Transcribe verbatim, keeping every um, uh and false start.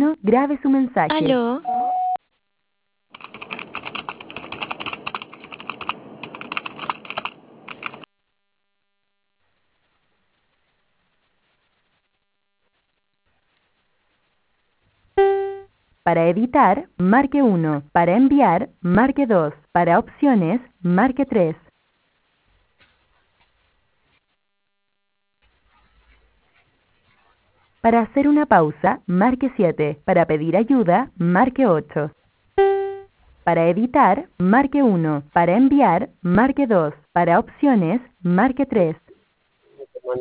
uno, grabe su mensaje. ¿Aló? Para editar, marque uno. Para enviar, marque dos. Para opciones, marque tres. Para hacer una pausa, marque siete. Para pedir ayuda, marque ocho. Para editar, marque uno. Para enviar, marque dos. Para opciones, marque tres.